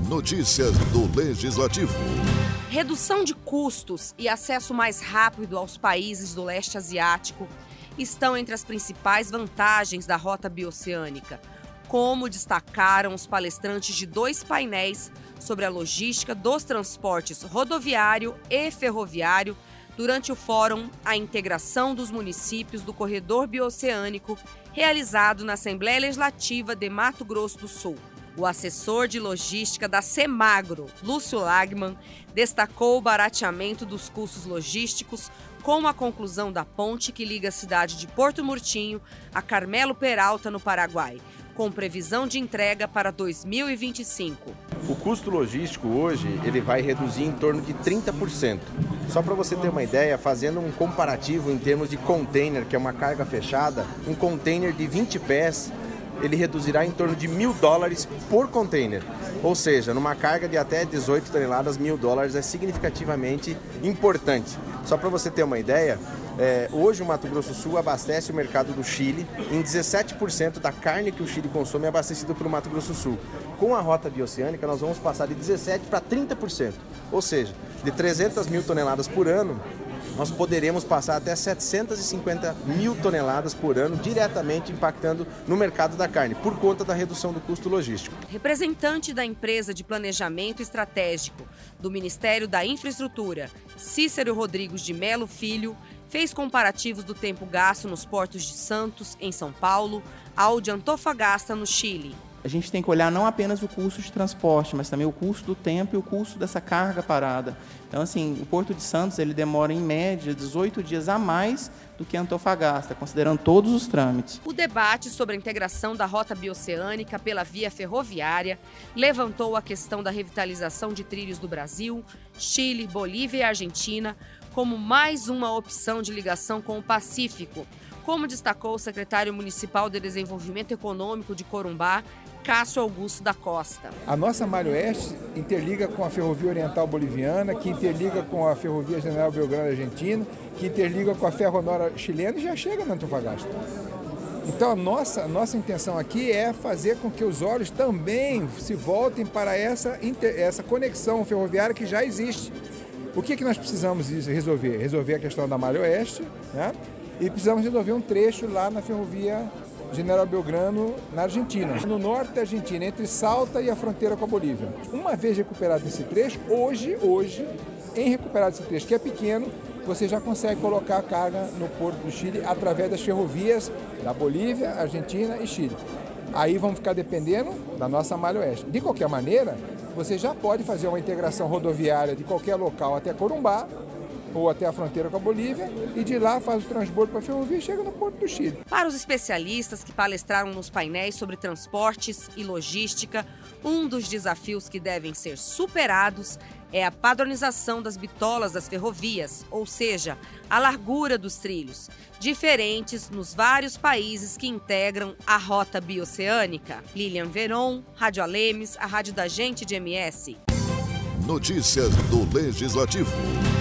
Notícias do Legislativo. Redução de custos e acesso mais rápido aos países do leste asiático estão entre as principais vantagens da Rota Bioceânica, como destacaram os palestrantes de 2 painéis sobre a logística dos transportes rodoviário e ferroviário durante o Fórum A Integração dos Municípios do Corredor Bioceânico, realizado na Assembleia Legislativa de Mato Grosso do Sul. O assessor de logística da Semagro, Lúcio Lagman, destacou o barateamento dos custos logísticos com a conclusão da ponte que liga a cidade de Porto Murtinho a Carmelo Peralta, no Paraguai, com previsão de entrega para 2025. O custo logístico hoje ele vai reduzir em torno de 30%. Só para você ter uma ideia, fazendo um comparativo em termos de container, que é uma carga fechada, um container de 20 pés, ele reduzirá em torno de $1.000 por container. Ou seja, numa carga de até 18 toneladas, $1.000 é significativamente importante. Só para você ter uma ideia, hoje o Mato Grosso do Sul abastece o mercado do Chile. Em 17% da carne que o Chile consome é abastecido pelo Mato Grosso do Sul. Com a Rota Bioceânica, nós vamos passar de 17% para 30%. Ou seja, de 300 mil toneladas por ano, nós poderemos passar até 750 mil toneladas por ano, diretamente impactando no mercado da carne, por conta da redução do custo logístico. Representante da empresa de planejamento estratégico do Ministério da Infraestrutura, Cícero Rodrigues de Melo Filho, fez comparativos do tempo gasto nos portos de Santos, em São Paulo, ao de Antofagasta, no Chile. A gente tem que olhar não apenas o custo de transporte, mas também o custo do tempo e o custo dessa carga parada. Então, assim, o Porto de Santos ele demora, em média, 18 dias a mais do que Antofagasta, considerando todos os trâmites. O debate sobre a integração da Rota Bioceânica pela via ferroviária levantou a questão da revitalização de trilhos do Brasil, Chile, Bolívia e Argentina como mais uma opção de ligação com o Pacífico, como destacou o secretário municipal de Desenvolvimento Econômico de Corumbá, Cássio Augusto da Costa. A nossa Malha Oeste interliga com a Ferrovia Oriental Boliviana, que interliga com a Ferrovia General Belgrano Argentina, que interliga com a Ferronora chilena e já chega na Antofagasta. Então a nossa intenção aqui é fazer com que os olhos também se voltem para essa conexão ferroviária que já existe. O que nós precisamos resolver? Resolver a questão da Malha Oeste, né? E precisamos resolver um trecho lá na Ferrovia General Belgrano, na Argentina, no norte da Argentina, entre Salta e a fronteira com a Bolívia. Uma vez recuperado esse trecho, hoje, em recuperado esse trecho, que é pequeno, você já consegue colocar a carga no porto do Chile através das ferrovias da Bolívia, Argentina e Chile. Aí vamos ficar dependendo da nossa Malha Oeste. De qualquer maneira, você já pode fazer uma integração rodoviária de qualquer local até Corumbá, ou até a fronteira com a Bolívia, e de lá faz o transbordo para a ferrovia e chega no Porto do Chile. Para os especialistas que palestraram nos painéis sobre transportes e logística, um dos desafios que devem ser superados é a padronização das bitolas das ferrovias, ou seja, a largura dos trilhos, diferentes nos vários países que integram a Rota Bioceânica. Lilian Veron, Rádio Alemes, a rádio da gente de MS. Notícias do Legislativo.